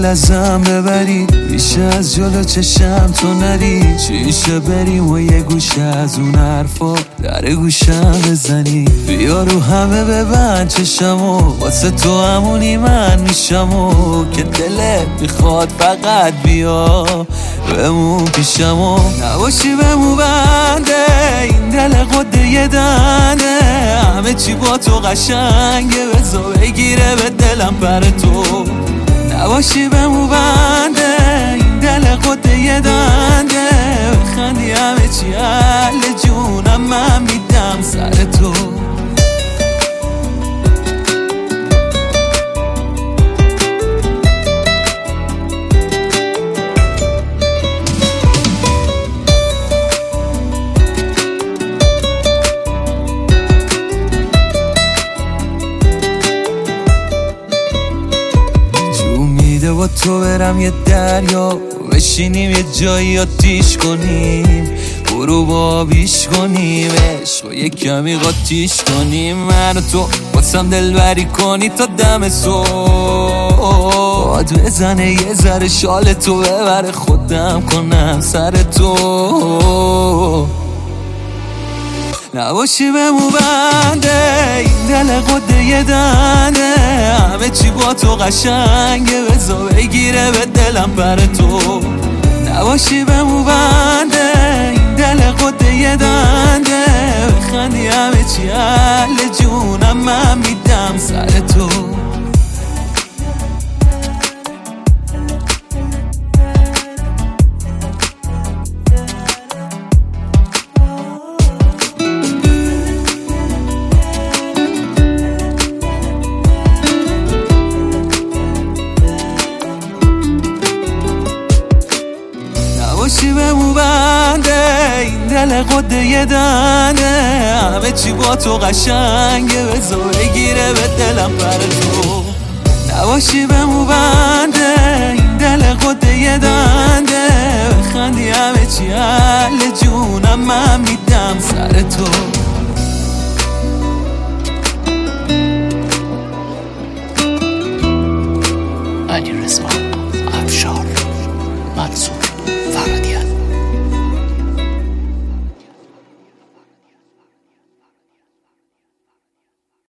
دل ازم ببری، ریشه از جلو چشم تو نری، چیشه بریم و یه گوشه از اون حرفا در گوشم بزنی. بیا رو همه ببند چشمو، واسه تو همونی من میشمو، که دلت میخواد فقط بیا بمون پیشمو. نباشی بمون بنده این دل قده یه دنده، همه چی با تو قشنگه، بزا بگیره به دلم پر تو. نباشی بمون بنده این دل قده یه دنده، بخندی همه چی حل جونم من میدم سر تو. با تو برم یه دریا، بشینیم یه جایی آتیش کنیم، برو با آبیش کنیم، عشق یه کمی قاطیش کنیم، من و تو واسم دلبری کنی تا دم صبح، باد بزنه یه ذره شال تو ببره، خودم کنم سر تو. نباشی بمون بنده این دل قده یه دنده، همه چی با تو قشنگه، بزا بگیره به دلم پر تو. نباشی بمون بنده این دل قده یه دنده، بخندی همه چی حل جونم من میدم سر تو. نباشی بمون بنده این دل قده یه دنده، همه چی با تو قشنگه، بزا بگیره به دلم پر تو. نباشی بمون بنده این دل قده یه دنده، بخندی همه چی حل جونم من میدم سر تو.